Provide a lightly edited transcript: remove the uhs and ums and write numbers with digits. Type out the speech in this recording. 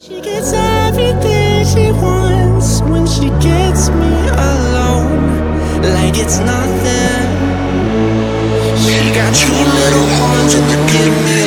She gets everything she wants when she gets me alone, like it's nothing. She got two little horns and they give me